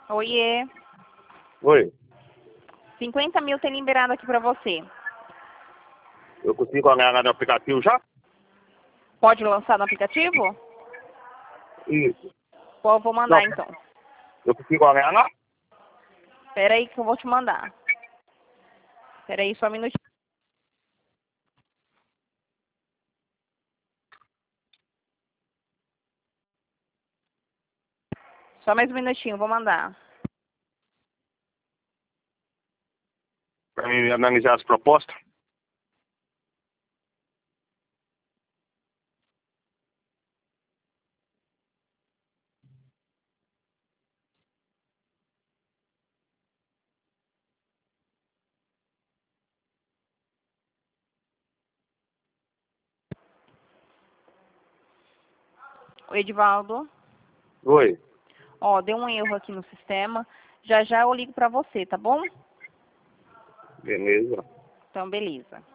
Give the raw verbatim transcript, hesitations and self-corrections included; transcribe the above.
Oiê. Oi, cinquenta mil tem liberado aqui pra você. eu consigo ganhar no aplicativo já? Pode lançar no aplicativo? Isso. Pô, vou mandar Não, então. eu consigo ganhar lá? Espera aí que eu vou te mandar. Espera aí só um minutinho. Só mais um minutinho, vou mandar. Para mim analisar as propostas. Oi, Edivaldo. Oi, Ó, deu um erro aqui no sistema. Já já eu ligo pra você, tá bom? beleza. Então, beleza.